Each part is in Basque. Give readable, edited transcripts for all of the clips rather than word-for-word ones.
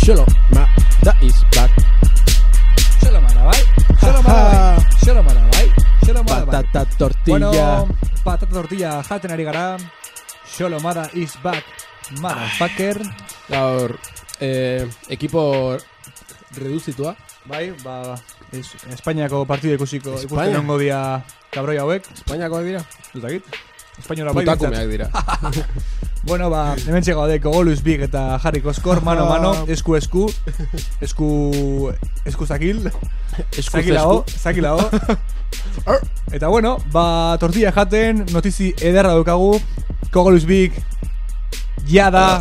Sholomada is back. Sholomada bai. Patata tortilla. Bueno, patata tortilla jaten ari gara. Sholomada is back. Motherfucker. Gaur, equipo reduzitua. Bai, Espainiako partida ikusten ongo dia kabroi hauek. Espainiako dira? Zutakit? Espainola bai. Putakumeak dira. Bueno, hemen txegaude Kogoluz Big eta Jarri Koskor, mano a mano, esku zakil. Zakilao. Eta bueno, tortilla jaten, notizi ederra daukagu. Kogoluz Big, jada.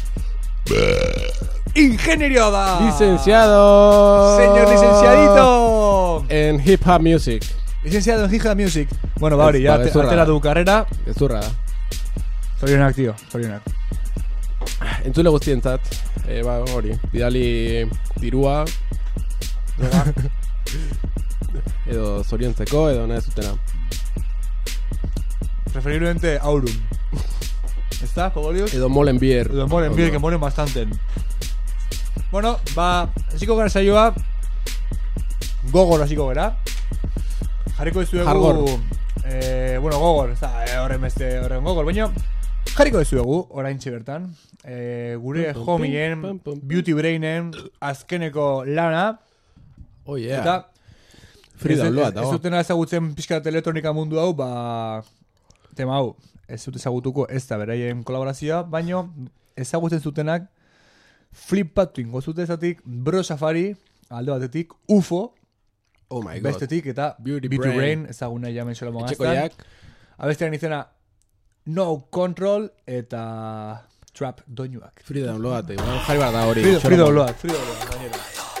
Ingenierio da. Licenciado. Señor licenciadito. En hip hop music. Licenciado en hip hop music. Bueno, hori, ya atera du karrera. Gezurra da. Zorionak, tío, zorionak. Entzule guztientzat, hori, bidali dirua, droga, edo zoriontzeko, edo nahi zutena. Preferiblemente Aurum. ¿Está, Kogolius? Edo Molenbier. Edo Molenbier, que molen bastante. Bueno, hasiko gara saioa. Gogor hasiko gara. Jarriko dizuegu... Jargor. Gogor, ez da, horren gogor, baina... Jarriko dizuegu, oraintxe bertan. Gure homien, Beauty Brainen, azkeneko lana. Oh yeah. Eta... Frida Oloa, ez dutena ezagutzen pixka elektronika mundu hau, tema hau, ez dut ezagutuko ez da beraien kolaborazioa, baina ezagutzen zutenak Flipatu ingo zutezatik, Bro Safari, alde batetik, UFO, oh my god, bestetik eta Beauty Brain, ezaguna jamen solo Etxekoiak. Abestean izena No Control eta Trap doinuak. Frida Oloa, jarri bar da hori. Frida Oloa, gainera.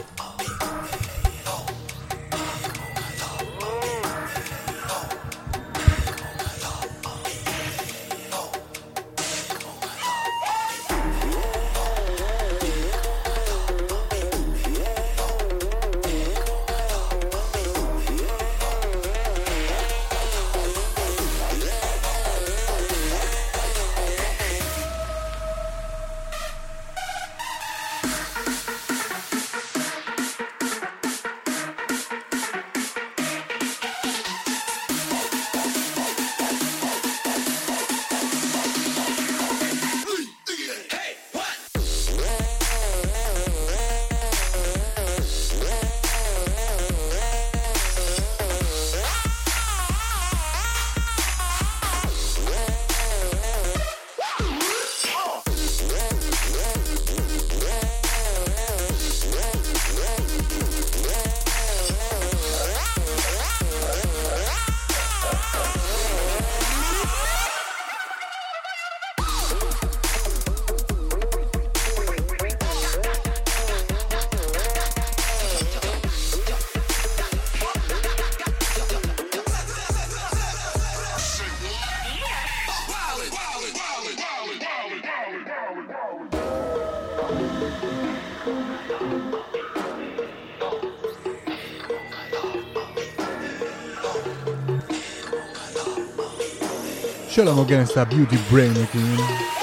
Shalom against a Beauty Brain ekin.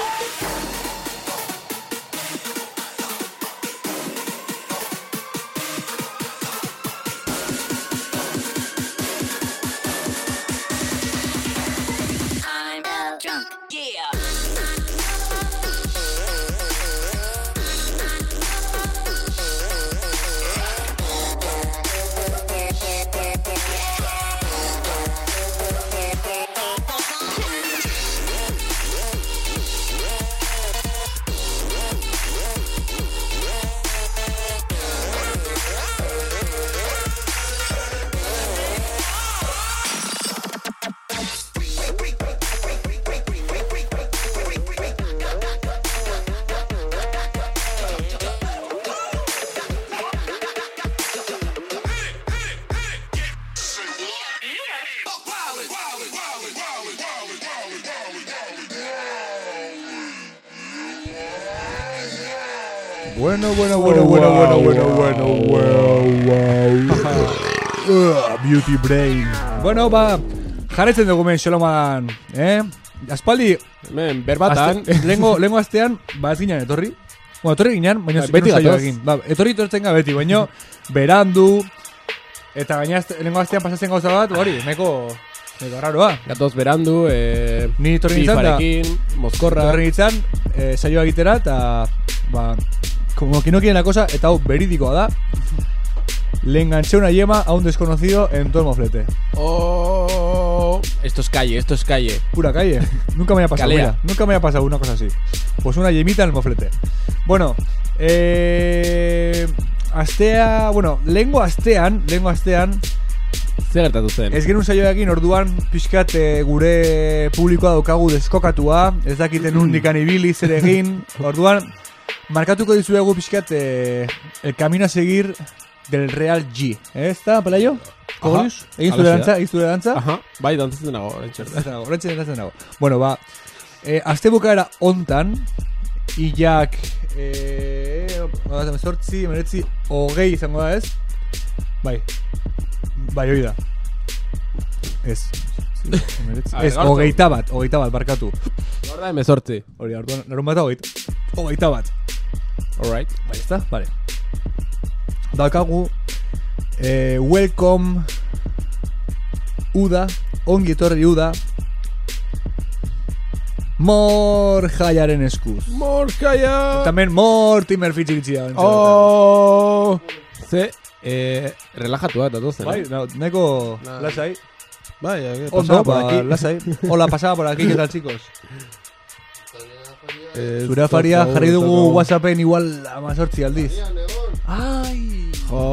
I'm drunk, yeah. Bueno. Beauty Brain. Bueno, jarretzen dugu men Sholomadan, Aspaldi, hemen, berbatan. Lengo astean, ez ginen etorri. Bueno, etorri ginen, baina Beti saio gatoz. egin. Ba, etorri tortzen ga beti, baina berandu, eta gaina lehenko astean pasatzen gauza bat, hori, neko raroa. Gatoz berandu, Ni etorri nintzen da, fifarekin, mozkorra. etorri nintzen, saioa egitera, eta, ba, como que no quieren la cosa, eta hau verídicoa da. Le enganché una yema a un desconocido en todo el moflete. Oh, esto es calle. Pura calle. Nunca me había pasado, Calea. mira, nunca me había pasado una cosa así. Pues una yemita en el moflete. Bueno, lehengo astean, Zer gertatu zen? ez genuen saio egin orduan pixkat gure publikoa daukagu deskokatua, ez dakiten nundikan ibili zer egin, orduan markatuko dizuegu pixkat el camino a seguir del Real G. ¿Está, Pelayo? Kogolius? Egin zure dantza? Aha, bai, dantzatzen nago, Horretxe nago. Bueno, ba, azte bukaera ontan, Ilak, 18, 19, 20 izango da ez? Bai, hori da. Ez. Ez, 20 bat, barkatu. Gaur da 18. Hori, orduan, larun bat 20 bat. Alright. Bai, ezta? Vale. Daukagu, welcome Uda, ongi etorri Uda, Mor jaiaren eskuz. Mor jaia! Tamen Mortimer fitxikitxia. Oh! Ze, relajatua eta tozen. Bai, neko lasai. Bai, Ondo, lasai. Hola, pasaba por aquí, ¿qué tal, chicos? Zure afaria jarri dugu WhatsAppen igual 18 aldiz. Ai!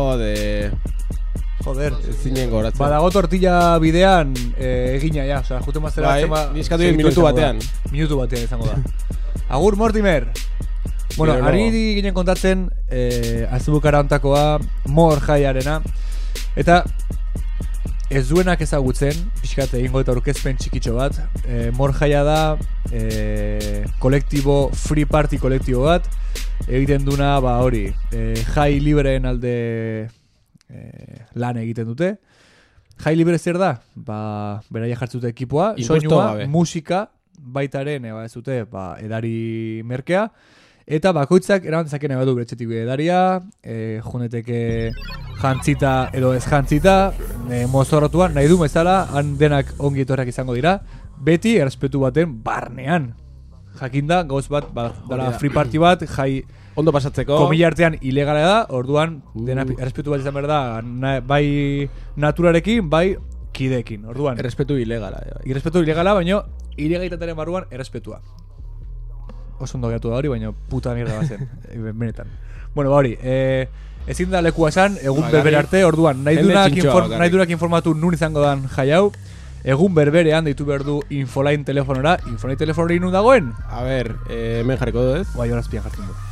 Joder. Zinen goratzen. Badago tortilla bidean egina ja, osea, jute mazera Bai, nizkatu minutu batean. Minutu batean izango da. Agur, Mortimer! Bueno, Gero ari ginen kontatzen azubukara ontakoa, Mor jaiarena, eta ez duenak ezagutzen, pixkat egingo eta aurkezpen txikitxo bat, Mor jaia da kolektibo, free party kolektibo bat, egiten duna, ba hori, jai libreen alde lan egiten dute. Jai libre zer da? Ba, beraia jartzute ekipoa, soinua, musika, baitaren, ez dute, ba, edari merkea, eta bakoitzak eramantzak nahi badu beretxetik edaria, juneteke jantzita edo ez jantzita, mozorrotua, nahi du bezala, han denak ongi etorrak izango dira, beti errespetu baten barnean. Jakinda, gauz bat, dala free party bat, jai ondo pasatzeko. Komila artean ilegala da, orduan dena errespetu bat izan behar da, bai naturarekin, bai kideekin. Orduan, Errespetu ilegala. irrespetu ilegala, baina ilegalitatearen barruan errespetua. Oso ondo gehatu da hori, baina puta mierda bazen, benetan. Bueno, ba hori, ezin da lekua esan, egun berbere arte, orduan, nahi durak informatu nun izango dan jai hau, egun berberean deitu behar du Infolain telefonora. Infolain telefonori nun dagoen? A ber, hemen jarriko du ez? Bai, horazpian jartzen du.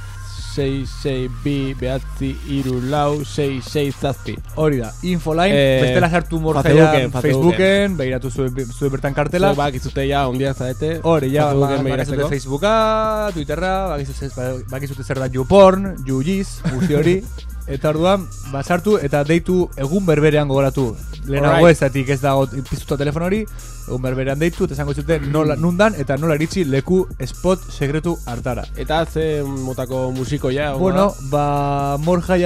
662-4 Hori da, Infolain, bestela sartu Morjaia Facebooken, behiratu zue bertan kartela. Bakizute ja, ondia zaete. Hori, ja, bakizute Facebooka, Twitterra, bakizute zer da YouPorn, YouGiz, guzti hori. Eta orduan, sartu eta deitu egun berberean gogoratu. Lehenago ezatik ez dago piztuta telefon hori, egun berberean deitu, eta esango zuten nundan eta nola iritsi leku spot sekretu hartara. Eta ze motako musiko ja? Bueno, ba,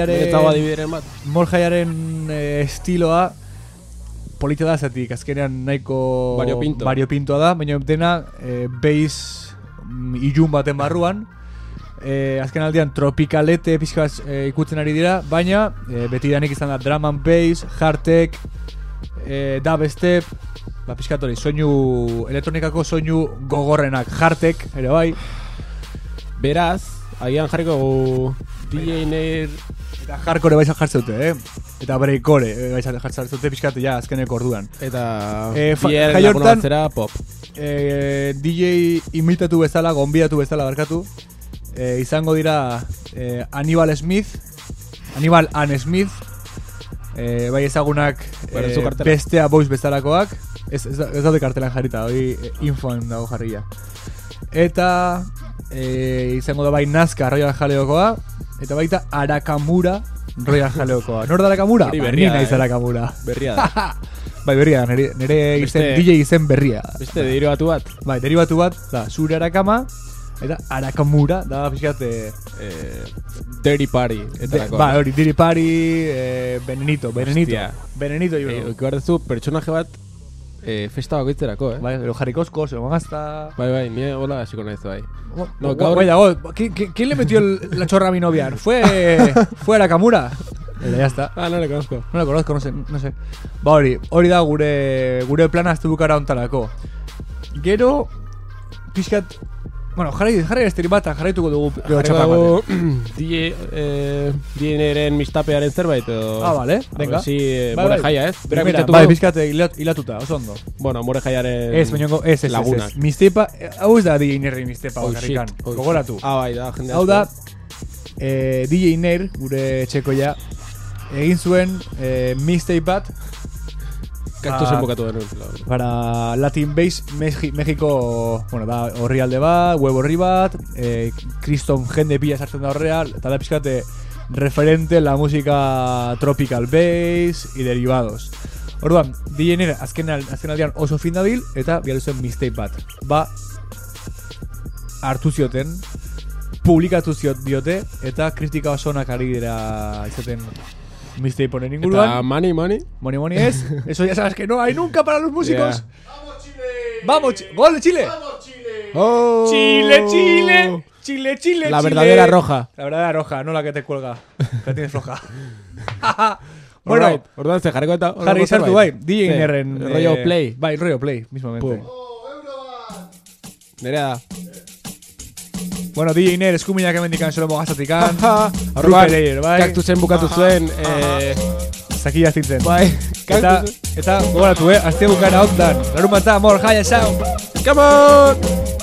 Morjaiaren estiloa polita da zatik, azkenean nahiko variopintoa da, baina dena bass ilun baten barruan. Azken aldean tropikalete pixkaz ikutzen ari dira, baina beti danik izan da drum and bass, hardtech, dubstep, ba pixkatori, soinu elektronikako soinu gogorrenak, hardtech ere bai. Beraz, agian jarriko DJ Nair eta hardcore baiz jartzen dute, eta breakcore baiz jartzen dute pixkate ja azkeneko orduan. Eta jai hortan pop. DJ imitatu bezala, gonbidatu bezala barkatu, izango dira Aníbal Ann Smith, bai ezagunak bestea boiz bezalakoak, ez daude kartelan jarrita, hori infoan dago jarria. Eta izango da bai Nazca Royal Jaleokoa, eta baita Arakamura Royal Jaleokoa. Nor da Arakamura? Ni naiz Arakamura. Berria da. Bai, berria da, nire DJ izen berria. Beste derivatu bat. Bai, derivatu bat, da, zure Arakama, Eta Arakamura da pixkat Dirty Party. ba, hori, Diri Party, Benenito Hostia. Benenito jo. Ikardezu pertsonaje bat festa bakoitzerako, Bai, ero jarrikosko, zego gazta. Bai, ni hola hasiko naiz bai. No, gaur- Bai, dago, ¿quién le metió la chorra a mi novia? Fue Arakamura. Eta ya está. No le conozco. No la conozco, no sé. Ba hori da gure plana azte bukara ontarako. Gero, pixkat, bueno, jarri esteri bat, jarraituko dugu gero Dago txapamaten. DNaren mistapearen zerbait edo... Vale, venga. Si Bai, more bai. jaia, ez? Berak Primera, mintzatuko bai, du? pixkat hilatuta, oso ondo. Bueno, more jaiaren Ez, baino, ez. lagunak. Mistepa, hau ez da DJ Nerri mistepa Oh, bakarrikan. shit. Oh, Gogoratu. bai, da, jende Hau da, asko. DJ Ner, gure txekoia, egin zuen mixtape bat Kaktusen bukatu denun. para Latin Base México, bueno, da horrialde bat, web horri bat, kriston jende pila sartzen da horrea, eta da pixkate referente la música tropical bass y derivados. Orduan, DJ Ner azken aldean oso fin dabil, eta bialu zen mixtape bat. Ba, hartu zioten, publikatu diote, eta kritika oso onak ari dira izaten mixtape honen inguruan. Eta money. Money es. Eso ya sabes que no hay nunca para los músicos. Yeah. ¡Vamos, Chile! ¡Gol de Chile! Oh. Chile. La verdadera roja. La verdadera roja, no la que te cuelga. La tienes floja. Bueno, Alright, orduan ze jarriko eta... Jarri sartu bai. DJ Sí, Nerren. rollo play. Bai, rollo play, mismamente. Pum. Nerea da. Bueno, DJ Ner, eskuminak emendikan solo mogazatikan. Orduan, Ruper bai. kaktusen bukatu zuen... Zakila zitzen. Bai, kaktus... Eta gogoratu, azte bukara ondan. Larumata, amor, jaya, sound. Come on!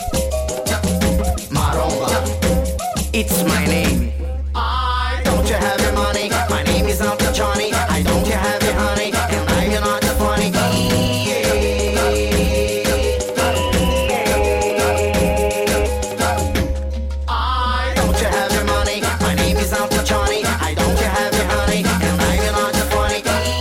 It's my name. I don't you have your money? My name is not Johnny. I don't you have your honey? And I am not funny. I don't you have your money? My name is not Johnny. I don't you have your honey? And I am not funny.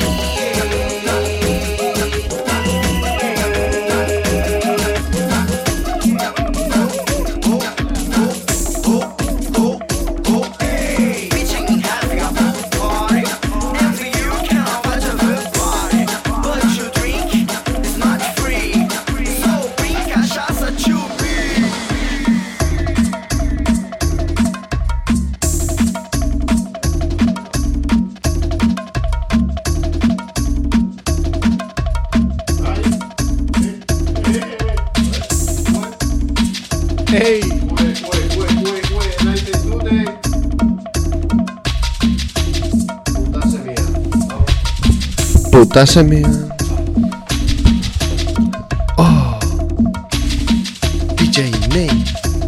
Hey. Putase mía. Oh. DJ Nate.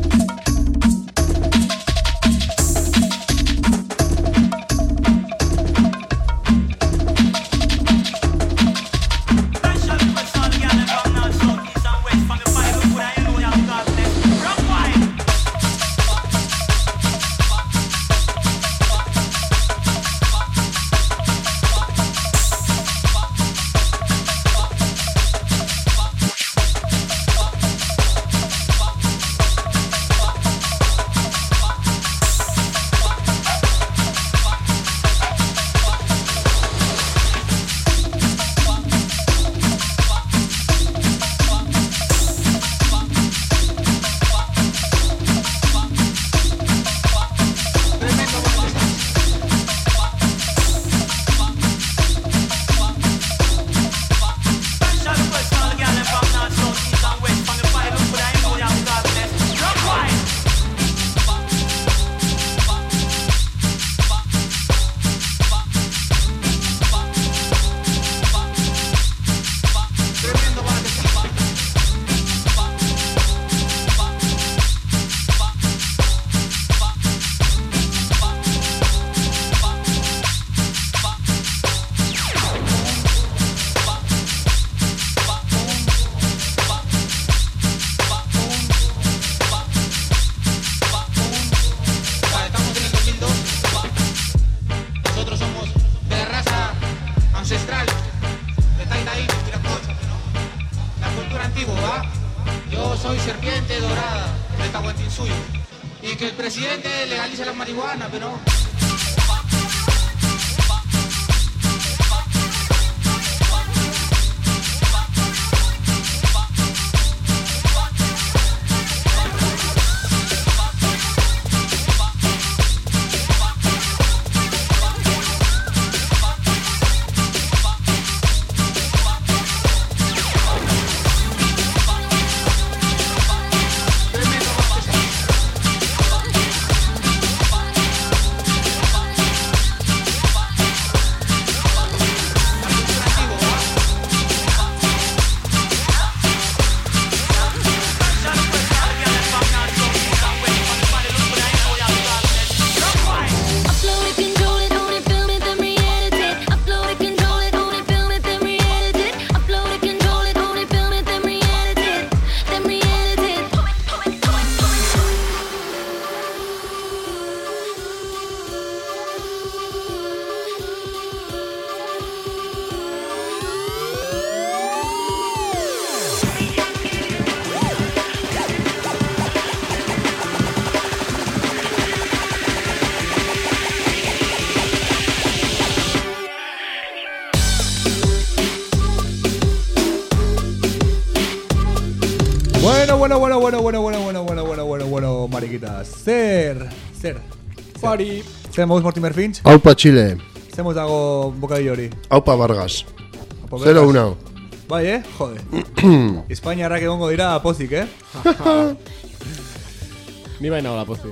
ancestral de Taitaí, Viracocha, ¿no? La cultura antigua, ¿va? Yo soy serpiente dorada. está Guantín suyo. Y que el presidente legalice la marihuana, pero no. Bueno, mariquitas. Zer. Fari. Zer moduz Mortimer Finch? Aupa Chile, Zer moduz dago bokadillo hori? aupa Vargas. Apo, 0-1. Bai, jode. Espainiarrak egongo dira pozik, Ni baina hola pozi.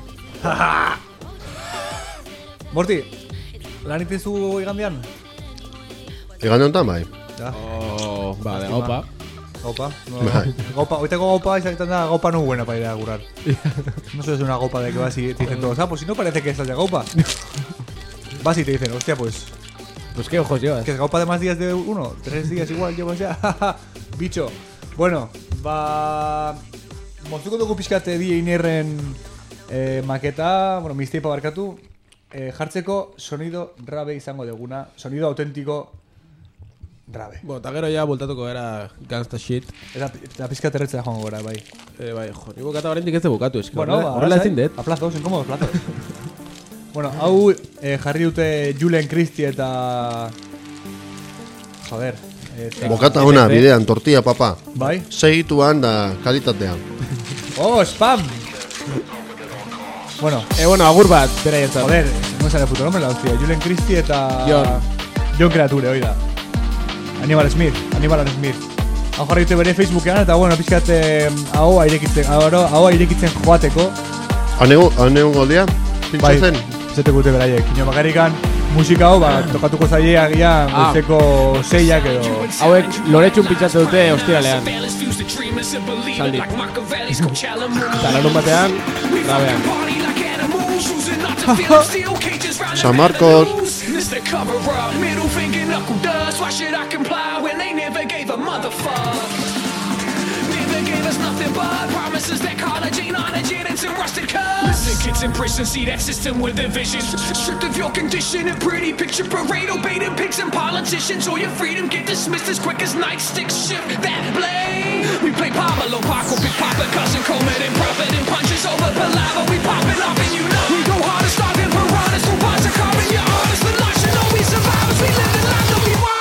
Morti, lan itizu igandean? Igande honetan bai. Ja, Oh, vale, Lástima. opa. gaupa. No, Bai. gaupa, oiteko gaupa izaten da, gaupa no buena para ir a curar. No sé si es una gaupa de que vas y te dicen todos, pues si no parece que estás de gaupa. Vas y te dicen, hostia, pues Pues qué ojos llevas. que es gaupa de más días de uno, 3 días igual llevas ya. Bicho. Bueno, ba... Moztuko dugu pixkate die inerren maketa, bueno, mixteipa barkatu, jartzeko sonido rabe izango deguna, sonido auténtico rabe. Bueno, eta gero ja bultatuko era gangsta shit. Eta pixkat erretzea joango gara, bai. Bai, jo, ni bukata oraindik ez de bukatu, eski. Bueno, Horrela ezin dut. a plazos, incómodos plazos. Bueno, hau jarri dute Julen Christie eta... Joder. Eta... Bokata ona, bidean, tortilla, papa. Bai? Segituan da kalitatea. Oh, spam! Bueno, Bueno, agur bat, beraientzat. joder, no sale puto nombre la hostia. Julen Christie eta... Jon. Jon Creature, hoi da. Aníbal Smith. Hau jarri dute bere Facebookean eta, bueno, pixkat ahoa irekitzen joateko. Hanegon goldea? Bai, Pintzatzen? zeteko dute beraiek. Ino bakarrikan musika hau, tokatuko zaie agian goizeko 6ak edo... Hauek loretxun pitzatzen dute ostiralean. Zaldi. Eta larun batean, rabean. San Marcos. Mr. Cover Up, middle finger knuckle dust. Why should I comply when they never gave a motherfuck? Never gave us nothing but promises that collagen on a gin and some rusted cups. Listen, kids in prison, see that system with a vision. Stripped of your condition, a pretty picture parade, obeying pigs and politicians. Or your freedom get dismissed as quick as nightsticks shift that blade. We play Pablo, Paco, Big Papa, Cousin Coleman, and Prophet, and punches over palaver. We popping off and you know we go hard and starving piranhas, no bonds are carving your honors. The life should know we survivors, we live the life that we want.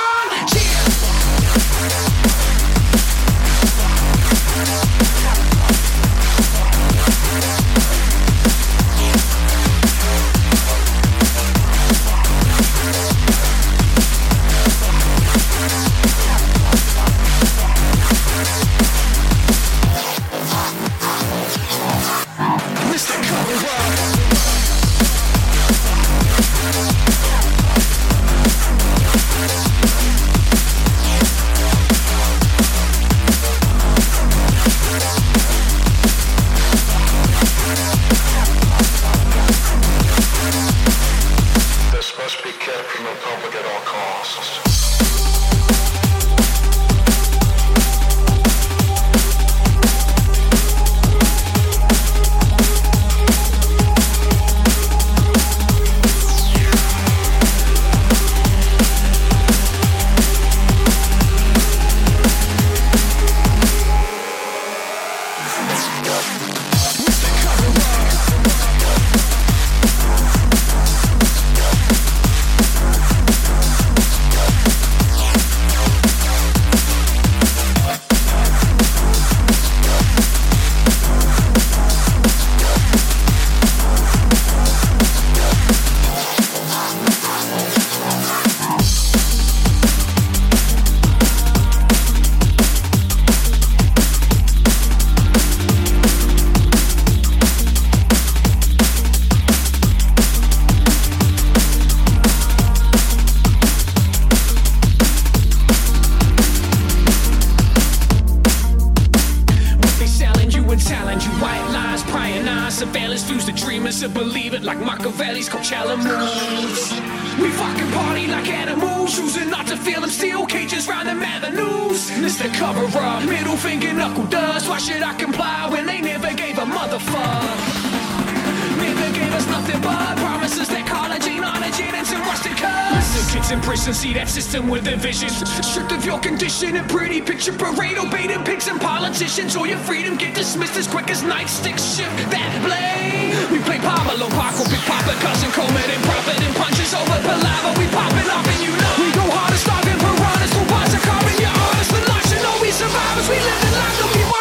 surveillance fuse the dreamers to believe it like Machiavelli's Coachella moves. We fucking party like animals, choosing not to feel them steel cages round them avenues. It's the cover up, middle finger knuckle dust. Why should I comply when they never gave a motherfuck? Never gave us nothing but promises that collagen on a gin and some rusted cups. The kids in prison see that system with a vision, stripped of your condition and pretty picture parade, obeying pigs and politicians. All your freedom get dismissed as quick as nightsticks shift that blade. We play Pablo, Paco, Big Papa, Cousin Coleman, and Prophet, and punches over palaver. We popping off and you know we go hard as starving piranhas. The ones that carving your honest, the lives you know we survivors. We live the life that we want.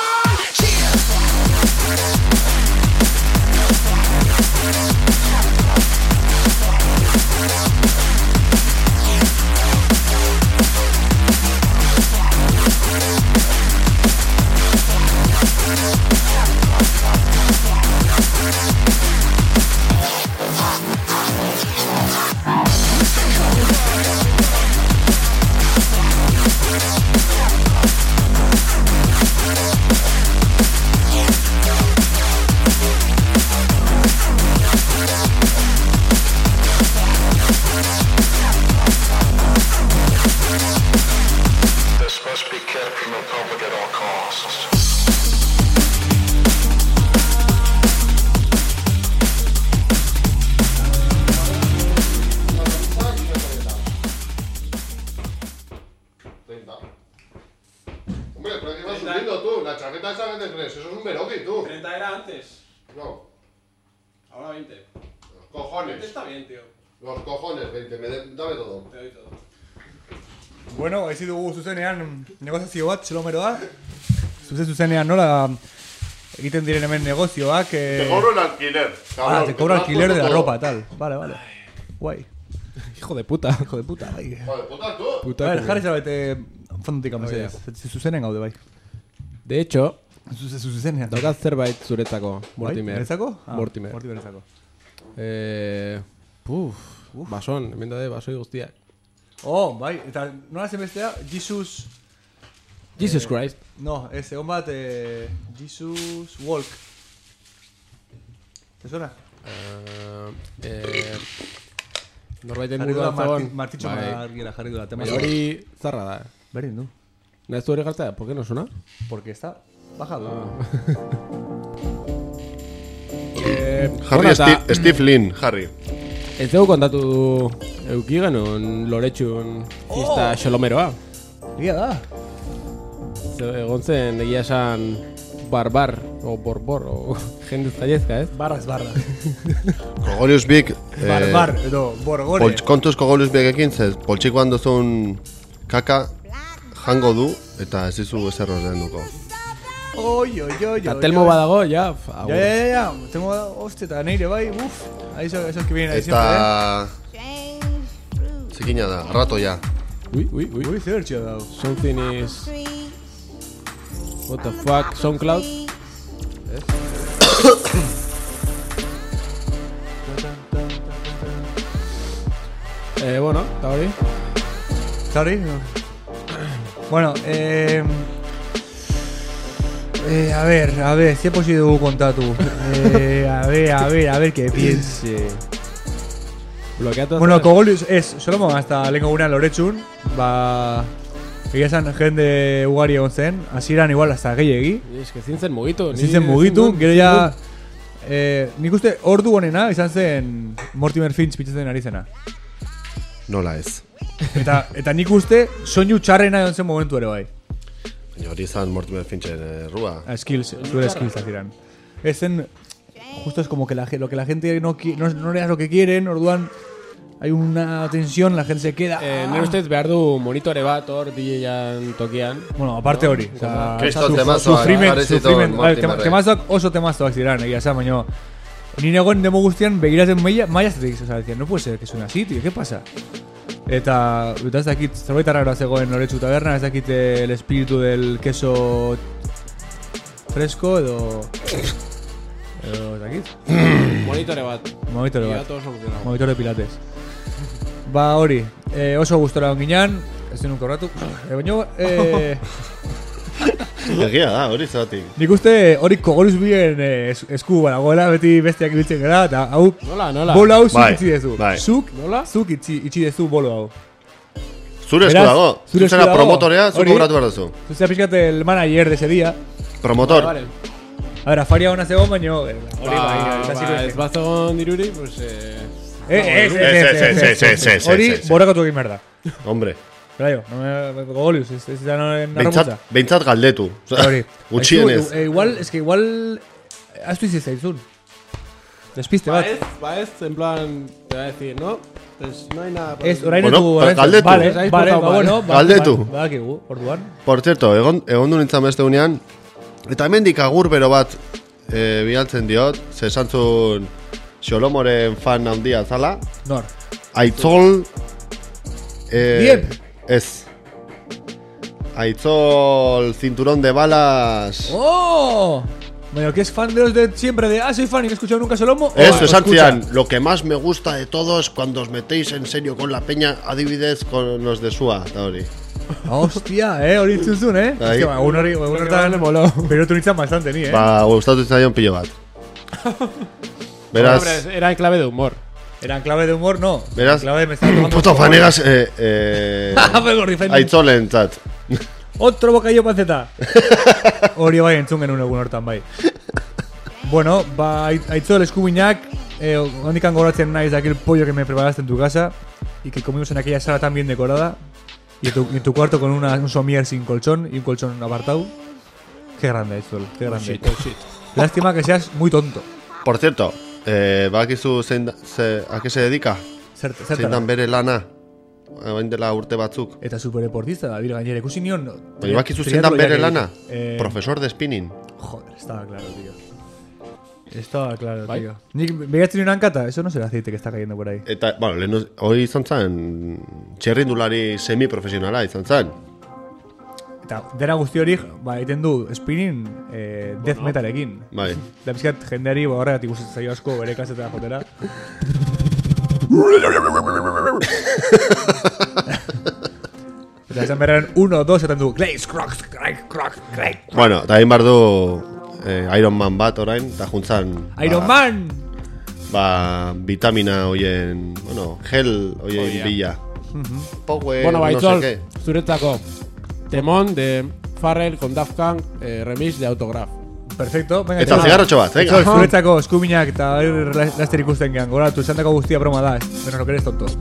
Hombre, pero que vas subiendo tú. La chaqueta esa que te crees. Eso es un Meroki, tú. 30 era antes. No. Ahora 20. Los cojones. Está bien, tío. Los cojones, 20. Dame todo. Te doy todo. Bueno, haizi dugu zuzenean negoziazio bat, Txelomeroa. Zuzenean nola egiten diren hemen negozioak. Te cobro el alquiler. Cabrón, te cobro alquiler de la todo. ropa, tal. Vale. Guai. Hijo de puta. Hijo de puta, bai. Joder, puta tú. Puta A ver, culo. jarri zabete fondotik amesedez. Zuzenen gaude, bai. De hecho, Zuzenean. daukat zerbait zuretzako, Mortimer. Beretzako? Mortimer. Mortimeretzako. Bason, hemen daude basoi guztiak. Oh, bai, eta nola zen bestea? Jesus Christ. No, ez, egon bat Jesus Walk. Te suena? Norbaiten Jarri burua duela zegoen. Martitxo Margiela, jarri duela. Baina hori zarra da. Berdin du. Nahez du hori gartzea, ¿por qué no suena? Porque está bajado. Harry Bueno, eta- Steve Lynn, Harry. Ez dugu kontatu euki genuen loretxun fiesta xolomeroa. Egia da. Egon zen egia esan barbar, o borbor, o jendez gaiezka, ez? Barraz barra. Kogolius Big. Barbar, edo borgore. Kontuz Kogolius Bigekin, zez, poltsikoan duzun kaka jango du, eta ez dizu ezerroz den duko. Oi. Eta telmo badago, ja, agur. Ja. Tengo, hostia, eta neire bai, uf. Esos que vienen ahí siempre, Eta... Zikina da, rato ya. Ui. Ui, zer txio dau. Something is... What the fuck, SoundCloud? Bueno, eta hori. Sorry. Bueno, a ver, si es posible dugu kontatu. A ver, que piense. Blokeatu Bueno, Kogolius ez, Solomo hasta lehenko gurean loretxun, ba... Egia esan jende ugari egon zen, hasieran igual hasta gehiegi. Es que zintzen mugitu. Zintzen mugitu, gero ja... nik uste ordu honena izan zen Mortimer Finch pitzatzen ari zena. Nola ez. Eta nik uste soinu txarrena egon zen momentu ere bai. Baina hori izan Mortimer Finchen rua. Skills, zure skills aziran. Ez zen... Justo es como que lo que la gente no le das lo que quieren, orduan... Hay una tensión, la gente se queda... Nire ustez behar du monitore bat hor DJ-an tokian. Bueno, aparte hori. Kriston temazoak jarri zituen Mortimerrek. Temazoak oso temazoak ziren, egia esan, baina... Ni negoen demo guztian begiratzen maia zetik, o sea, decían, no puede ser que suena así, tío, ¿qué pasa? Eta ez dakit, zerbait arraroa zegoen Loretsu taberna, ez dakit el espíritu del queso fresco edo... ez dakit? Monitore bat. Monitore Ja, bat. todo solucionado. Monitore pilates. Ba hori, oso gustora onginan, ez denun korratu. Baina, Egia da, hori zeratik. Nik uste hori kogoluz bien esku balagoela, beti bestiak ibiltzen gara, eta hau, Nola. bolo hau zuk Bai, itxi dezu. bai. Nola? Zuk itxi dezu bolo hau. Zure esku Beraz, dago. zure esku Zuzera dago. promotorea, zu Hori. kobratu behar duzu. Zuzera pixkat el manager de ese día. Promotor. Vale. A ver, afaria hona zegoen, baina... Hori bai, Ez bat zegoen diruri, pues... Ez. Hori borakatu egin behar da. Hombre, Pero yo, no me gogolius, ez da noren arromutza. behintzat galdetu. Hori. Gutxienez. Igual... Aztu izi zaizun. Despiste bat. Va ez, en plan... Te va a decir, ¿no? Pues no hay nada... Ez, orain Bueno, etu... pero galdetu. Vale, ba, bueno. Galdetu. Badakigu, orduan. Por cierto, egon du nintzen beste unean, eta hemendik agur bero bat bialtzen diot, ze esantzun Xolomoren fan handia zala, Nor. Aitzol... Diep. Ez. Aitzol cinturón de balas... ¡Oh! Bueno, que es fan de los de siempre, de soy fan y no he escuchado nunca Solomo. Eso, esan escucha. zian, lo que más me gusta de todo es cuando os metéis en serio con la peña, adibidez con los de SUA, eta hori. Hostia, hori entzun, Ahí. Hostia, egun horretan pero tú nintzen bastante ni, Ba, gustatu zaion pilo bat. Beraz, Hombre, era en clave de humor. Era en clave de humor, no. beraz, En clave de me estaba tomando... puto fanegas, Aitzol. Aitzolentzat. Otro bocadillo panceta. Hori bai entzun genuen egun hortan bai. Bueno, ba, Aitzol eskubinak, handikan goratzen naiz de aquel pollo que me preparaste en tu casa y que comimos en aquella sala tan bien decorada y en tu cuarto con un somier sin colchón y un colchón apartado. Qué grande, Aitzol, qué grande. Lástima que seas muy tonto. Por cierto, badakizu a qué se dedica? Zein dan bere lana? Bain dela urte batzuk. Eta superdeportista da, dira gainera, ikusi nion... Baina bakizu zein dan bere lana? Profesor de spinning. Joder, estaba claro, tío. Estaba claro, Bai. tío. Nik begatzen nion hankata, eso no será aceite que está cayendo por ahí. Eta, bueno, lehen hori izan zen txerrindulari semiprofesionala izan zen. Eta dena guzti hori, ba, egiten du spinning death metalekin. Bai. Da pizkat jendeari ba, horregatik gustatzen zaio asko bere kasetara jotera. Eta esan berren 1, 2, eta du Glaze, crocs, croc. Bueno, eta egin behar du Iron Man bat orain, eta juntzan... Iron Man! Ba, vitamina hoien, bueno, gel hoien bila. Power, Bueno, no Baitzol, sé qué. zuretzako. Temón de Farrell con Daft Punk, remix de Autograph. Perfecto, venga. Eta zigarrotxo bat, venga. Aitzol, zuretzako eskuminak eta laster ikusten gehan. Gora, tu esandako guztia broma da, menos lo que eres tonto.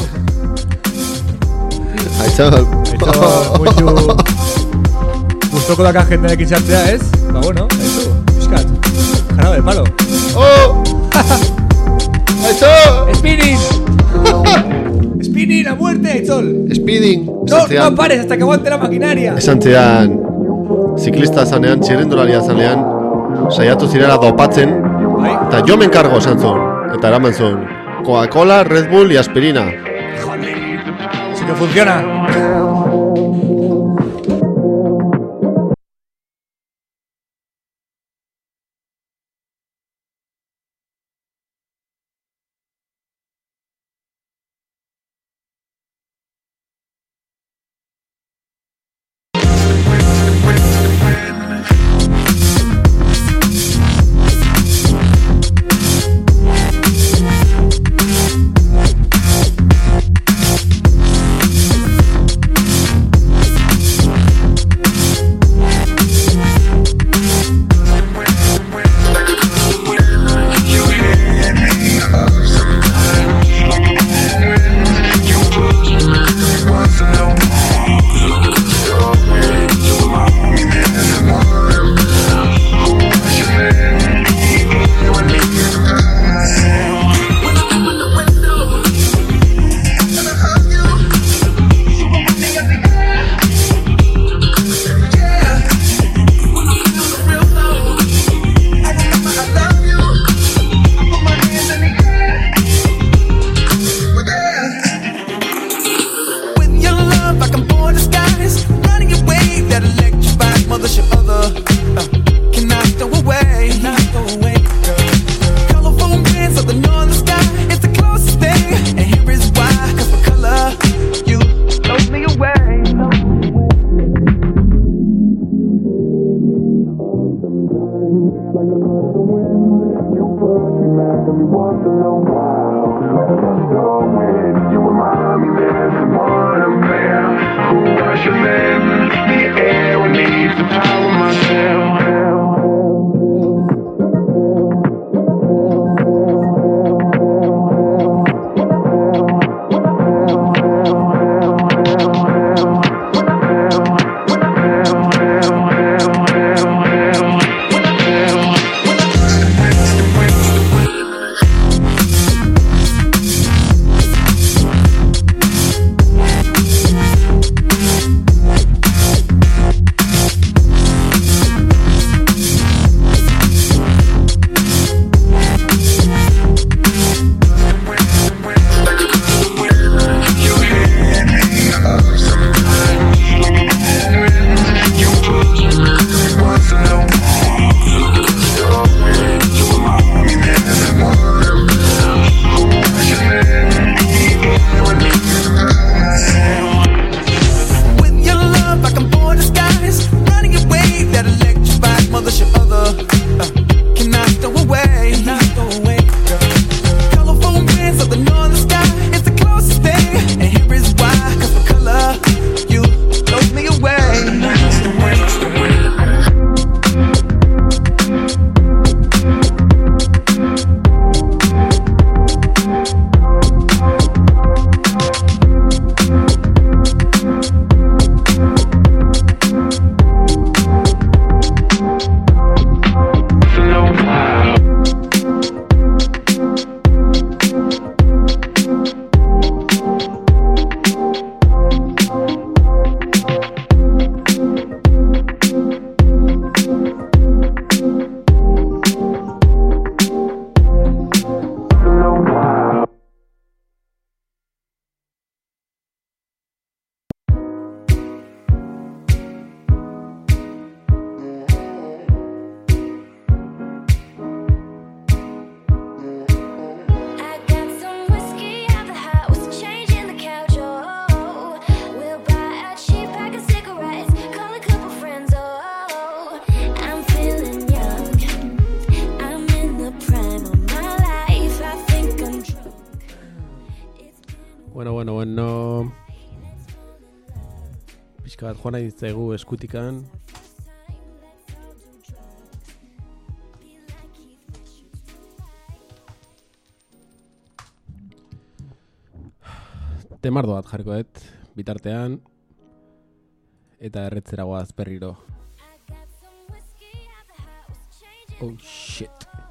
Aitzol. Aitzol, mucho... Gustoko daka jendearekin sartzea, ez? Ba, bueno, aizu, piskat. Jarabe de palo. Oh! Aitzol! ¡Spinning! ¡Spinning a muerte, Aitzol! Speeding. No pares hasta que aguante la maquinaria. Esan zidan, ziklista zanean, txirrindularia zanean, saiatu zirela dopatzen, Bai, eta jo me encargo esan zuen, eta eraman zuen, Coca-Cola, Red Bull y aspirina. sí que funciona. Bueno. Pixka bat joan nahi ditzaigu eskutikan. Temardo bat jarriko dut, bitartean. Eta erretzera goaz berriro. Oh shit.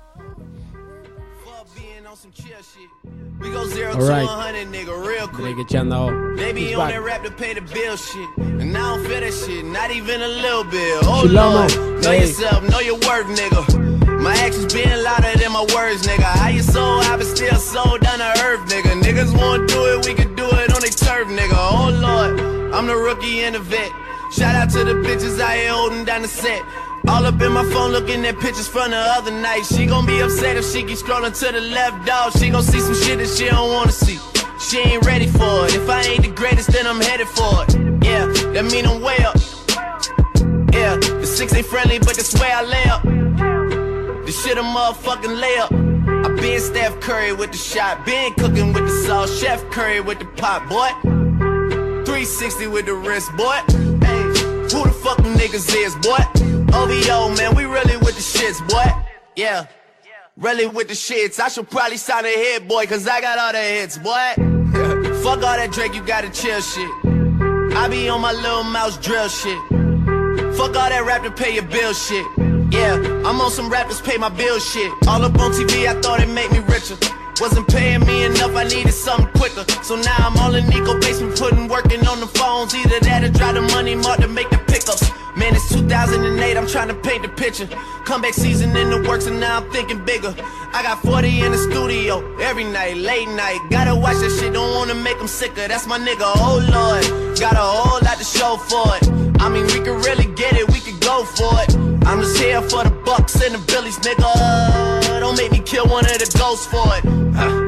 We go 0 to Alright. 100, nigga, real quick. Drake etxean dago. They be He's on back. that rap to pay the bill shit. And I don't feel that shit, not even a little bit. Oh Shilamo. Lord, know Hey. yourself, know your worth, nigga. My actions being louder than my words, nigga. How you so high but still so down to earth, nigga. Niggas won't do it, we can do it on their turf, nigga. Oh Lord, I'm the rookie and the vet. Shout out to the bitches out here holding down the set. All up in my phone looking at pictures from the other night. She gon' be upset if she keep scrolling to the left, dog. She gon' see some shit that she don't wanna see. She ain't ready for it. If I ain't the greatest, then I'm headed for it. Yeah, that mean I'm way up. Yeah, the 6 ain't friendly, but that's where I lay up. This shit a motherfucking layup. I been Steph Curry with the shot, been cooking with the sauce, Chef Curry with the pot, boy. 360 with the wrist, boy. Hey, who the fuck them niggas is, boy? OVO, man, we really with the shits, boy. Yeah, really with the shits. I should probably sign a hit, boy, cause I got all the hits, boy. Fuck all that Drake, you gotta chill shit. I be on my little mouse drill shit. Fuck all that rap to pay your bill shit. Yeah, I'm on some rappers pay my bill shit. All up on TV, I thought it made me richer. Wasn't paying me enough, I needed something quicker. So now I'm all in Nico basement, working on the phones. Either that or drive the money mark to make the pickups. Man, it's 2008, I'm trying to paint the picture. Comeback season in the works and now I'm thinking bigger. I got 40 in the studio, every night, late night. Gotta watch that shit, don't wanna make them sicker. That's my nigga, oh Lord. Got a whole lot to show for it. I mean, we could really get it, we could go for it. I'm just here for the bucks and the billies, nigga. Don't make me kill one of the ghosts for it. I run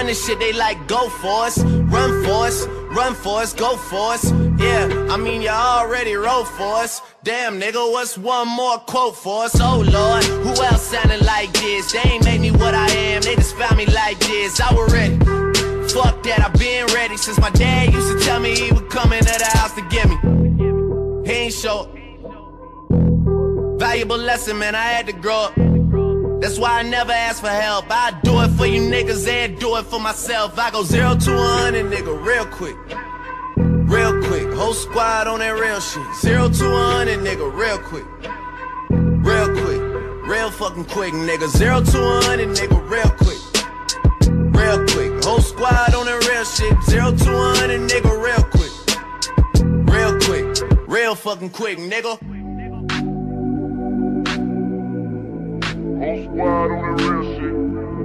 run this shit, they like go for us. Run for us, run for us, go for us. Yeah, I mean you already wrote for us. Damn nigga, what's one more quote for us? Oh Lord, who else sounded like this? They ain't made me what I am, they just found me like this. I was ready, fuck that, I've been ready. Since my dad used to tell me he would come into the house to get me. He ain't show up. Valuable lesson, man, I had to grow up. That's why I never ask for help. I do it for you niggas and do it for myself. I go 0 to 100, nigga, real quick. Real quick, whole squad on that real shit. 0 to 100, nigga, real quick. Real quick, real fucking quick, nigga. 0 to 100, nigga, real quick. Real quick, whole squad on that real shit. 0 to 100, nigga, real quick. Real quick, real fucking quick, nigga. Whole squad on that real shit.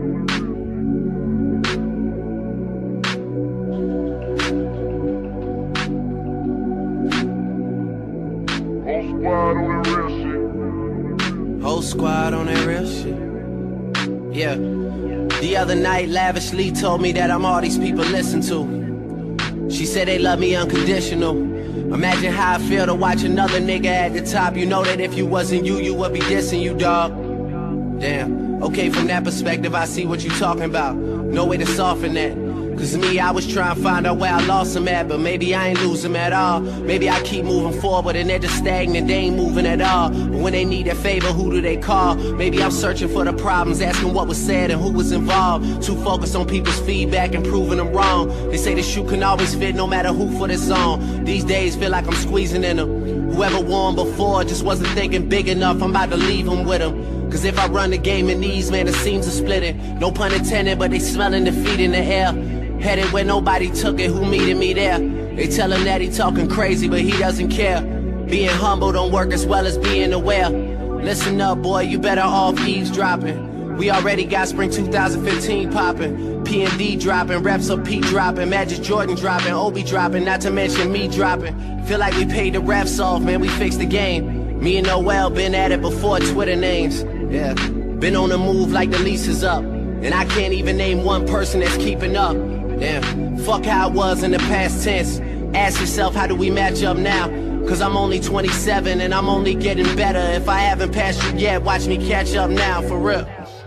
Whole squad on that real shit. Yeah. The other night, Lavishly told me that I'm all these people listen to. She said they love me unconditional. Imagine how I feel to watch another nigga at the top. You know that if you wasn't you, you would be dissing you, dog. Damn. Okay, from that perspective, I see what you talking about. No way to soften that. Cause me, I was trying to find out where I lost them at, but maybe I ain't lose them at all. Maybe I keep moving forward and they're just stagnant, they ain't moving at all. But when they need a favor, who do they call? Maybe I'm searching for the problems, asking what was said and who was involved. Too focused on people's feedback and proving them wrong. They say the shoe can always fit no matter who for this song. These days feel like I'm squeezing in them. Whoever won before just wasn't thinking big enough, I'm about to leave them with them. Cause if I run the game in these, man, the seams are splitting. No pun intended, but they smelling defeat in the air. Headed where nobody took it, who meeted me there? They tell him that he talking crazy, but he doesn't care. Being humble don't work as well as being aware. Listen up, boy, you better off eavesdropping. We already got spring 2015 popping. P&D dropping, reps of P dropping, Magic Jordan dropping, Obi dropping, not to mention me dropping. Feel like we paid the refs off, man, we fixed the game. Me and Noel been at it before Twitter names. Yeah, been on the move like the lease is up. And I can't even name one person that's keeping up. Damn, fuck how it was in the past tense. Ask yourself, how do we match up now? Cause I'm only 27 and I'm only getting better. If I haven't passed you yet, watch me catch up now, for real.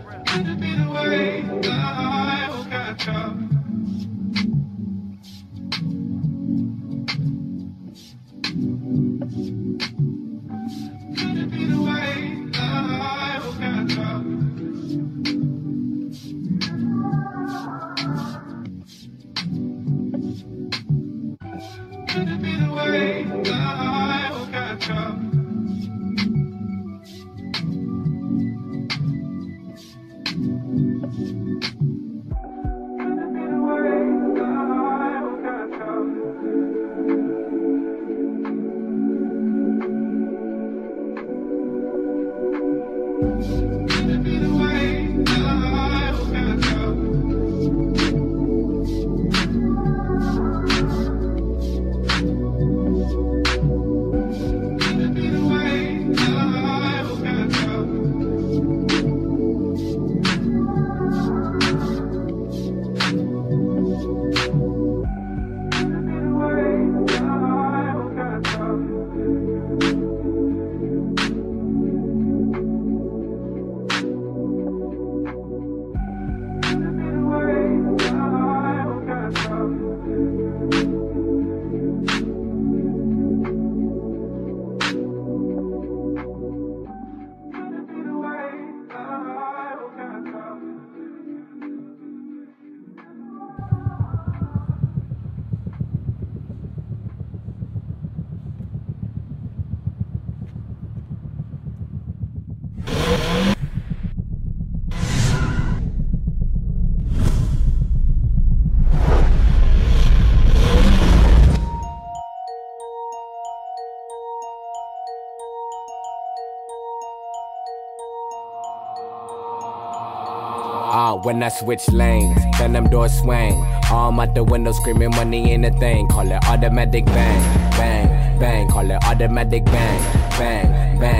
When I switch lanes, then them doors swing. Arm out the window screaming money ain't a thing. Call it automatic bang, bang, bang. Call it automatic bang, bang, bang.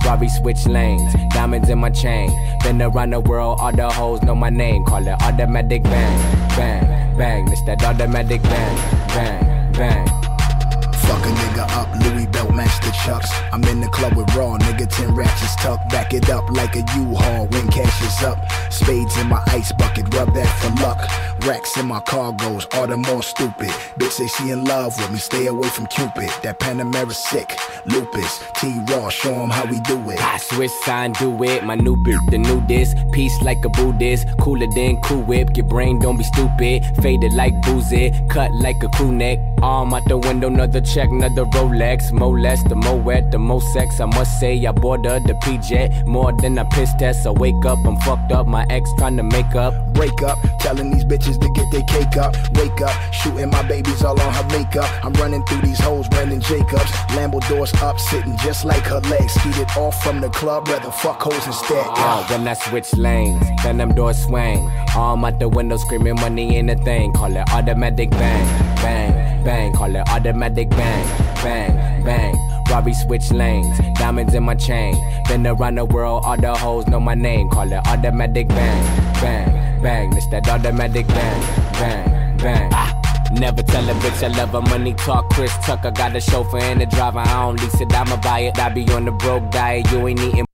Rari switch lanes, diamonds in my chain. Been around the world, all the hoes know my name. Call it automatic bang, bang, bang. It's that automatic bang, bang, bang. Fuck a nigga up, Louis belt match the chucks. I'm in the club with raw, nigga 10 ratchets tucked. Back it up like a U-Haul when cash is up. Spades in my ice bucket, rub that for luck. Racks in my cargoes, all the more stupid. Bitch say she in love with me, stay away from Cupid. That Panamera sick, lupus. T-Raw, show him how we do it. I switch sign, do it, my new beat, the new disc. Peace like a Buddhist, cooler than Cool Whip. Your brain don't be stupid, faded like boozy. Cut like a crew neck, arm out the window, another check, another Rolex. More less, the more wet, the more sex. I must say I boarded the PJ more than a piss test. I wake up, I'm fucked up, my ex trying to make up. Break up, telling these bitches to get their cake up. Wake up, shooting my babies all on her makeup. I'm running through these hoes, Brandon Jacobs. Lambo doors up, sitting just like her legs. Skeeted off from the club, rather fuck hoes instead. When I switch lanes, then them doors swing. Arm out the window, screaming money ain't a thing. Call it automatic bang, bang, bang. Call it automatic bang, bang, bang. Rari switch lanes, diamonds in my chain. Been around the world, all the hoes know my name. Call it automatic bang, bang, bang. It's that automatic bang, bang, bang. Never tell a bitch I love her, money talk. Chris Tucker got a chauffeur and a driver. I don't lease it, I'ma buy it. I be on the broke diet, you ain't eating.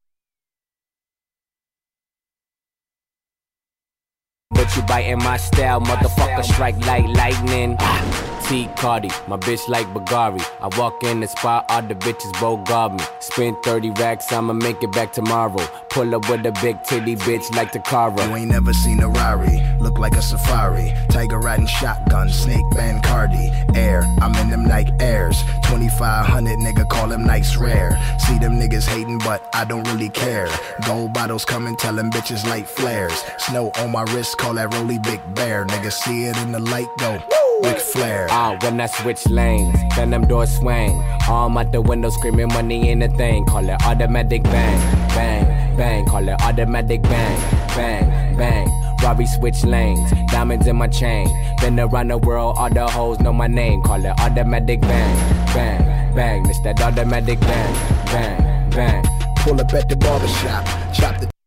But you biting my style, motherfucker, strike like lightning. T. Cardi, my bitch like Bagari. I walk in the spot, all the bitches both guard me. Spend 30 racks, I'ma make it back tomorrow. Pull up with a big titty bitch like Takara. You ain't never seen a Rari, look like a safari. Tiger riding shotgun, snake band Cardi. Air, I'm in them Nike Airs. 2500, nigga, call them Nikes rare. See them niggas hating, but I don't really care. Gold bottles coming, tell them bitches light flares. Snow on my wrist, call that Rolly Big Bear. Nigga, see it in the light, go Ric Flair. When I switch lanes, then them doors swing. Arm out the window, screaming money ain't a thing. Call it automatic bang, bang, bang. Call it automatic bang, bang, bang. Rari switch lanes, diamonds in my chain. Been around the world, all the hoes know my name. Call it automatic bang, bang, bang. It's that automatic bang, bang, bang. Pull up at the barbershop, chop the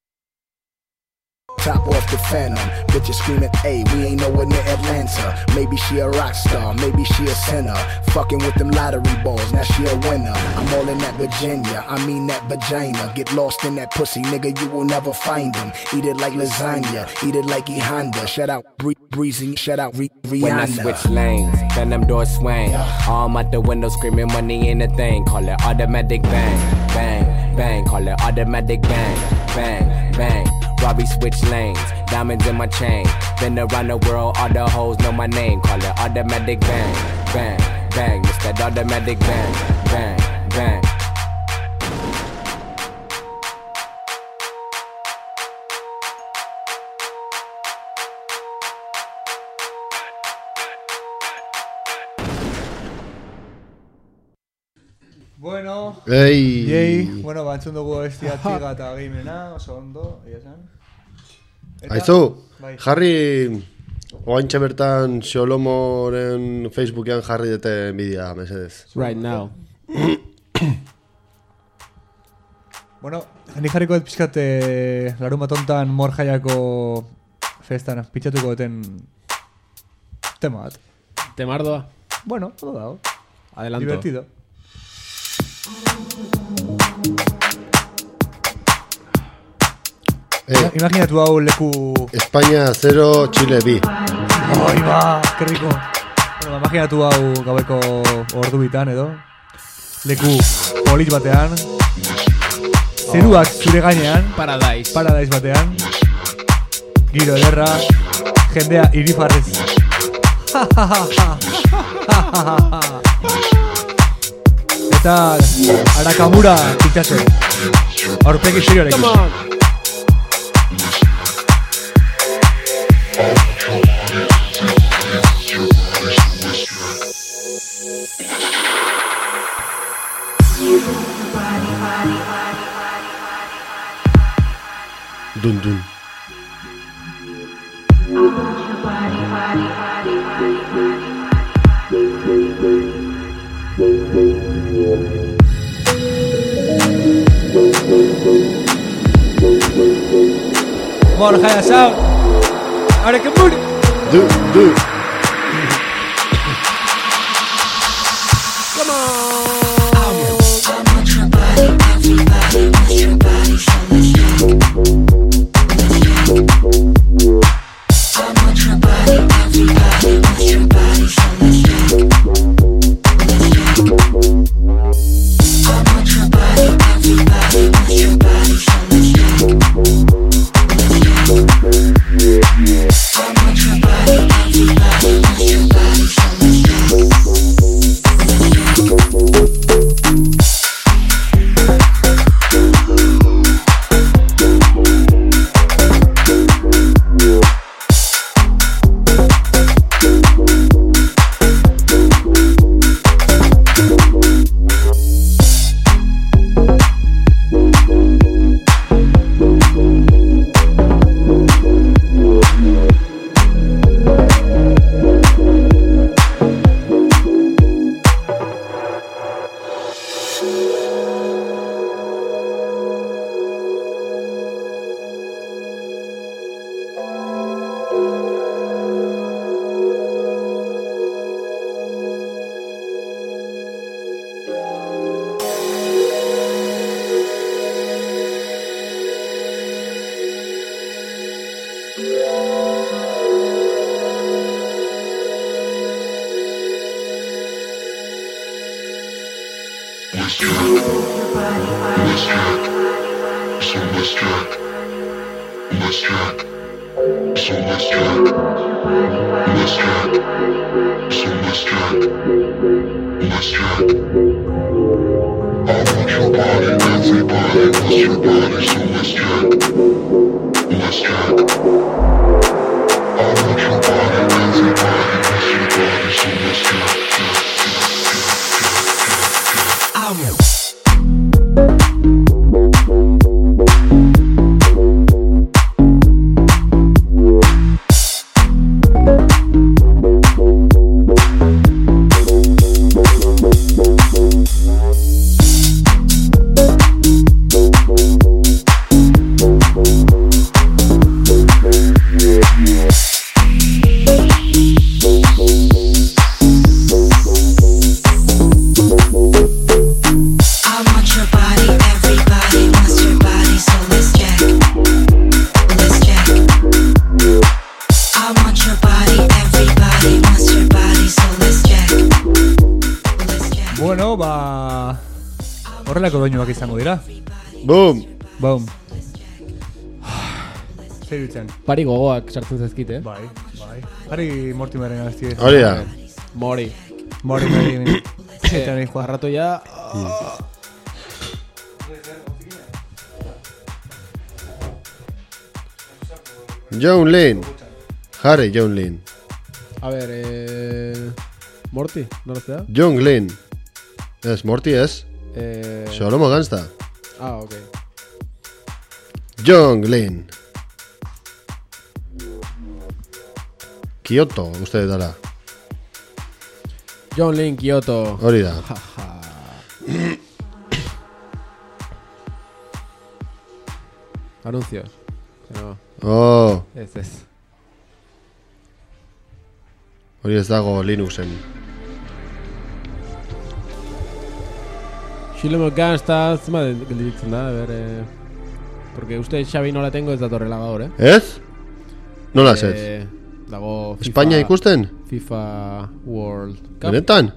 top off the Phantom. Bitches screaming, "Ay, we ain't nowhere near Atlanta." Maybe she a rock star, maybe she a sinner. Fucking with them lottery balls, now she a winner. I'm all in that Virginia, I mean that vagina. Get lost in that pussy, nigga, you will never find him. Eat it like lasagna, eat it like E Honda. Shout out Breezy, shout out Rihanna. When I switch lanes, then them doors swing. Arm out the window, screaming money ain't a thing. Call it automatic bang, bang, bang. Call it automatic bang, bang, bang. Rari switch lanes, diamonds in my chain. Been around the world, all the hoes know my name. Call it automatic bang, bang, bang. It's that automatic bang, bang, bang. Bueno, Ei. Bueno, bantzun dugu bestia txiga eta gehimena, oso ondo, egia esan. Aizu, bai. jarri oaintxe bertan Xolomoren Facebookean jarri dute bidea, mesedez. Right now. Bueno, nik jarriko dut pixkat larunbat hontan Mor Jaiako festan pitxatuko duten tema bat. Temardoa. Bueno, todo dago. Adelanto. Divertido. Imaginatu hau leku... España 0, Chile B. Oi ba, que rico. Bueno, imaginatu hau gaueko ordu bitan edo. Leku polit batean. Zeruak zure gainean. Paradise. Paradise batean. Giro ederra. Jendea irifarrez. Eta Arakamura pintxatze. Aurpegi serioarekin. Come on. Dun dun. More high sound. Ahora que mood. Do. Come on. I want your body, everybody wants your body, so let's I want your body, everybody wants your body, so let's I want your body, everybody wants your body, so let's I want your body, everybody wants your body, so Horrelako doinuak izango dira. Boom. Zer dutzen? Pari gogoak sartzen zaizkite, Bai. Pari Mortimeren azti. Hori da. Mori. Eta nahi joa. Arrato ya. John Lynn. Harry John Lynn. A ver, Morty, ¿no lo sé? John Lynn. Es Morty, es. Sholomo Gangsta. Ah, ok. John Lynn. Kyoto, uste dala. John Lynn, Kyoto. Hori da. Anuncios. No. Oh. Ez. Hori ez dago Linuxen. Shlomo Gangsta, zema gelditzen da, a ver, porque uste Xabi nola tengo ez datorrela gaur, Ez? Nola ez? Dago FIFA... Espainia ikusten? FIFA World Cup. Benetan?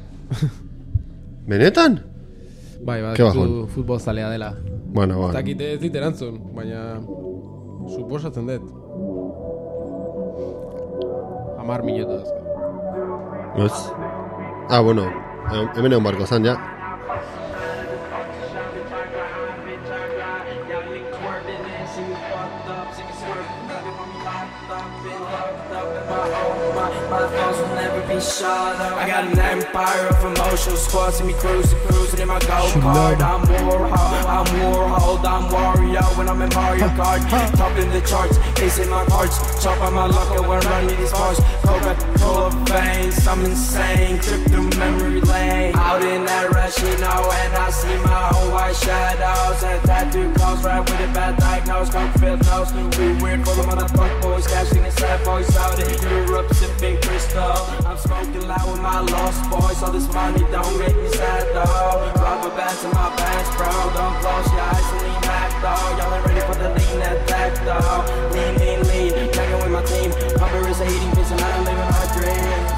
Benetan? Bai, futbol zalea dela. Bueno. Eta kite ez dit erantzun, baina... Suposatzen dut. 10 minutos. Ez? Ah, bueno. Hemen egon barko zan, ja. I got an empire of emotional squad. See me cruising in my go-kart. I'm Warhol, I'm Wario when I'm in Mario Kart. Top in the charts, facing my cards. Chop on my luck when running these bars. Coca-Cola veins, I'm insane. Trip through memory lane. Out in that rush, you know, and I see my own white shadows. And tattoo calls right with a bad diagnose. Come Filled nose, we weird for the motherfuck boys, cashing the sad boys out in Europe, sipping crystal. I'm smoking loud with my lost boys, so this money don't make me sad though. Rubber bands in my pants, bro. Don't close your eyes and lean back though. Y'all ain't ready for the lean attack though. Lean, hanging with my team. Hunger is a hating bitch and I'm living my dreams.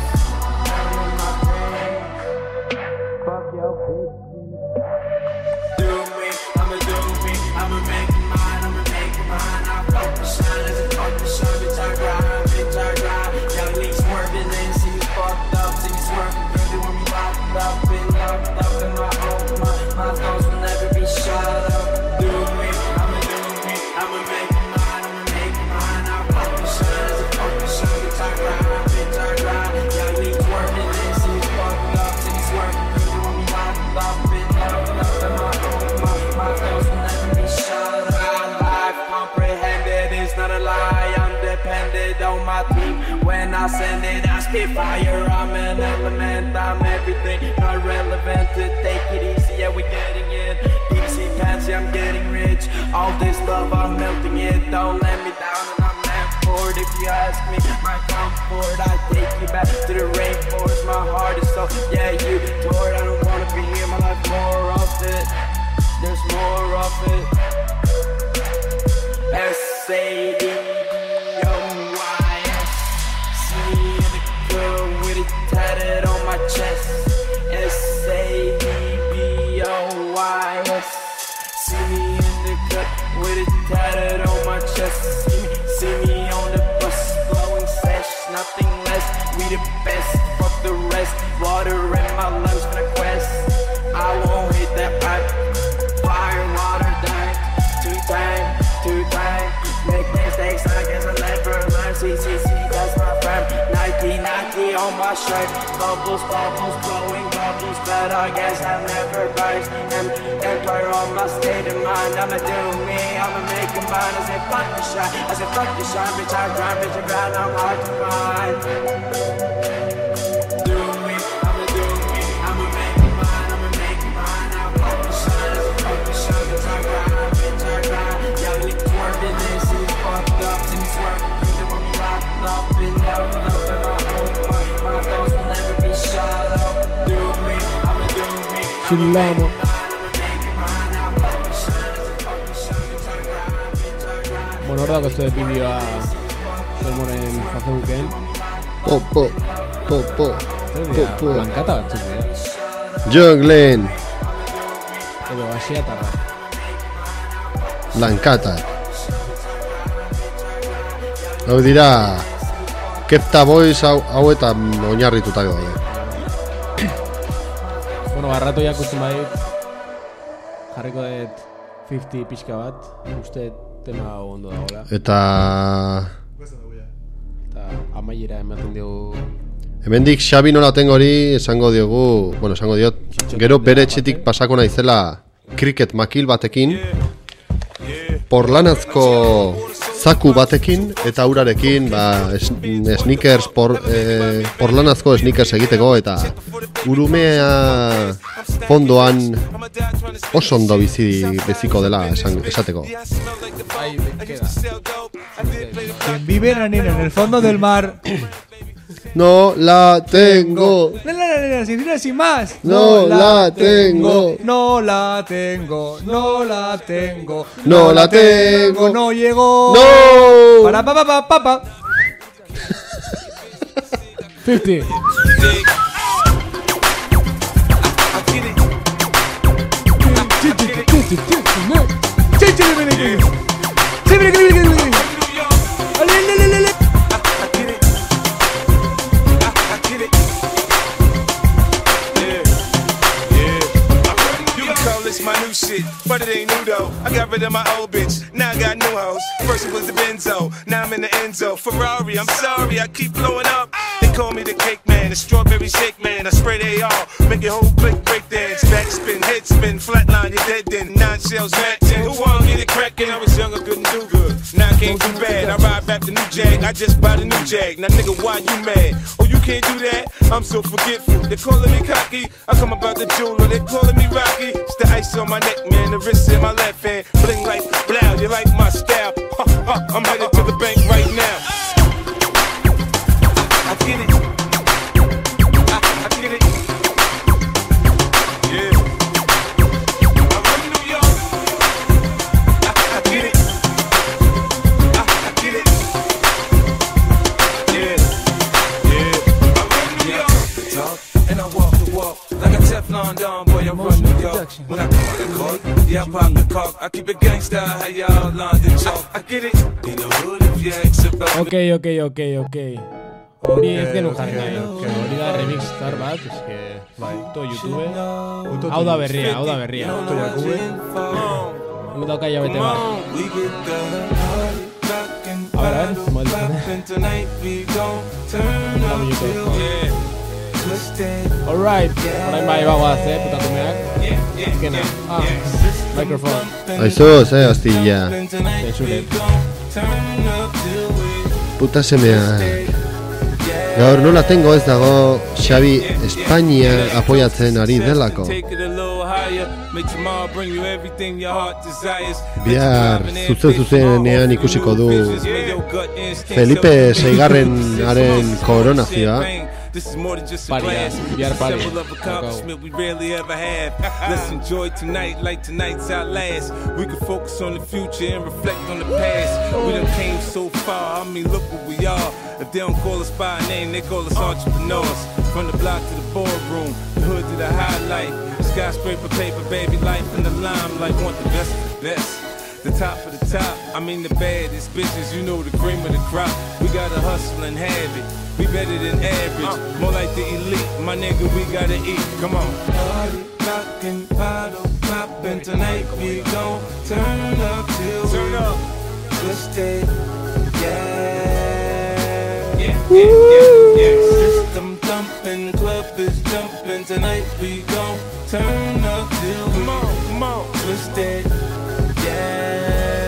Fuck your bitch. Do me, I'ma make it mine, I'll fuck the shine as a fuck the shine, bitch I grind. Young leagues swerving and see me fucked up, see me swerving, girl, they want me locked up in my home, my thoughts will never be shut up. Do me, I'ma make it mine, I'll fuck the shine as a fuck the shine, bitch I grind. Young leagues swerving and see me fucked up, see me swerving, girl, they want me locked up in my home, my thoughts will never be shut up. Life comprehended, it's not a lie, I'm dependent on my team. When I send it, I spit fire, I'm an element, I'm everything, not relevant to take it easy, yeah, we're getting it. DC fancy, I'm getting rich, all this love, I'm melting it, don't let me down and I'm meant for it. If you ask me, my comfort, I take you back to the rainforest, my heart is so, yeah, you tore it, I don't wanna be here, my life more of it, there's more of it. S-A-D-B-O-Y-S. See me in the club with it tatted on my chest. S-A-D-B-O-Y-S. See me in the club with it tatted on my chest. See me on the bus blowing sesh, nothing less. We the best, fuck the rest. Water in my lungs for the quest. I won't hit that pipe. Fire, water, dying. Two time. Make mistakes, I guess I never learn. CCC, that's my friend. Nike on my shirt. Bubbles, blowing bubbles. But I guess I never burst. Empire on my state of mind. I'ma do me, I'ma make it mine. I said fuck the shine, bitch I grind, I'm hard to find. Do me, I'ma make it mine, I'll fuck the shine, bitch I grind. Young niggas swerving and see me fucked up, see me swerving, they want me locked up in my home, my thoughts will never be shut up. Do me, I'ma do me, Chillamo. Bueno, hor dago ez dut bideoa Solmoren Facebooken. Po. Lankata batzuk dira. Junglen. Edo Asiatarra. Lankata. Hau dira Kepta Boys hau eta oinarritutak daude. Bueno, barratoiak usten badit jarriko dut 50 pixka bat. Uste tema ondo dagoela. Eta amaiera ematen diogu. hemendik Xabi nolaten hori esango diot. Gero bere etxetik pasako naizela cricket makil batekin, porlanazko zaku batekin eta urarekin sneakers porlanazko sneakers egiteko eta urumea fondoan oso ondo biziko dela esateko. Ahí me queda. Quien vive en el fondo del mar. No la tengo. No, sin más. No la tengo. No la tengo. No la tengo. No la tengo. No llegó. No. Para pa. 50. My new shit, but it ain't new though. I got rid of my old bitch, now I got new hoes. First it was the Benzo, now I'm in the Enzo. Ferrari, I'm sorry, I keep blowing up. They call me the cake man, the strawberry shake man. I spray they all, make your whole click break dance. Backspin, head spin, flatline, you're dead then. 9 shells matching, who wanna get it crackin'? I was young, I couldn't do good. Now I can't do bad, I ride back the new Jag. I just bought a new Jag, now nigga, why you mad? Oh, you can't do that? I'm so forgetful. They calling me cocky, I come about the jeweler. They calling me Rocky. It's the ice on my neck, man, the wrist in my left hand. Bling like blow, you like my style. Yeah, I pop the cork. I keep it gangsta, how y'all London talk. I get it in the hood if you ask about me. Okay. Hori ez genuen jarri nahi. Hori da remix star bat, eske... Puto YouTube. Hau da berria. Puto Jakube. Hau dauka jabete bat. A ver, alright, orain bai bagoaz, putatumeak. Azkena, microphone. Aizu, hostia. Zure. Puta semeak. Gaur nola tengo ez dago Xabi Espainia apoiatzen ari delako. Bihar zuzenean ikusiko du Felipe Seigarrenaren koronazioa. This is more than just a blast. Symbol of accomplishment we rarely ever have. Let's enjoy tonight like tonight's our last. We can focus on the future and reflect on the past. We done came so far, I mean look what we are. If they don't call us by a name, they call us entrepreneurs. From the block to the boardroom, the hood to the highlight. Skyscraper paper, baby, life in the limelight. Want the best of the best. The top of the top, I mean the baddest bitches, you know the cream of the crop. We gotta hustle and have it. We better than average, more like the elite. My nigga, we gotta eat. Come on. Party, rockin', bottle poppin'. Tonight we gon' turn up till turn up. Twisted, yeah. System thumpin', club is jumpin'. Tonight we gon' turn up till come on. Twisted, yeah.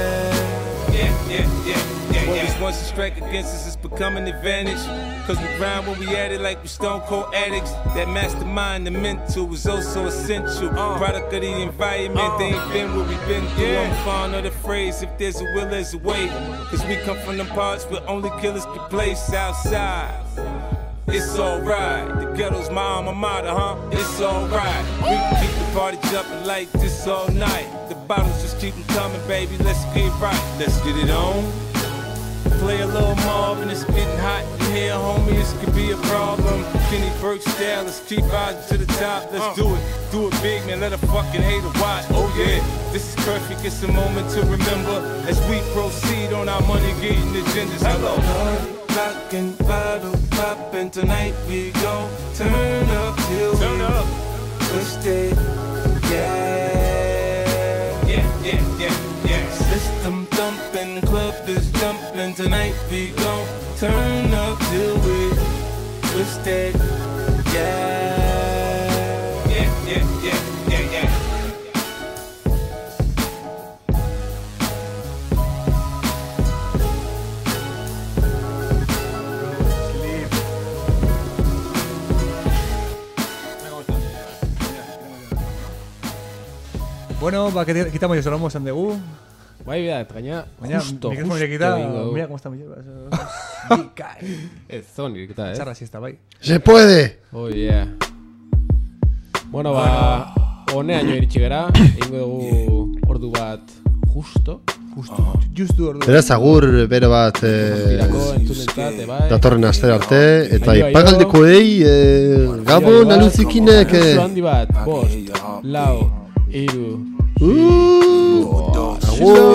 What was once a strike against us is becoming an advantage. Cause we grind when we at it like we stone cold addicts. That mastermind, the mental is also essential. Product of the environment, they ain't been where we been through. I'm fond of the phrase, if there's a will, there's a way. Cause we come from them parts where only killers can play Southside. It's alright, the ghetto's my alma mater, huh? It's alright, we can keep the party jumping like this all night. The bottles just keep them coming, baby, let's get right. Let's get it on. Play a little Marvin, it's getting hot in here, homie, this could be a problem. Kenny Burke style, let's keep rising to the top, let's do it big, man, let a fucking hater watch. Oh yeah, this is perfect, it's a moment to remember as we proceed on our money getting agendas. Hello. Rockin', bottle poppin', tonight we gon' turn up till turn up. Twisted, yeah. System thumpin', club is jumpin'. Tonight we gon' turn up till we twisted, yeah. Bueno, quitamos y sonamos en dugu. Bai, bida, eta gaina, justo quita, mira cómo está mi lleva. Ez zon irikita, eh? Txarra siesta, bai. Se puede! Oh, yeah. Bueno, honeaino iritsi gara, egingo dugu ordu bat justo ordu. Beraz, agur bero bat datorren astera arte, eta ipagaldikoei Gabon aluzikinek handi bat, 5, 4, 3, 2, 1 agur.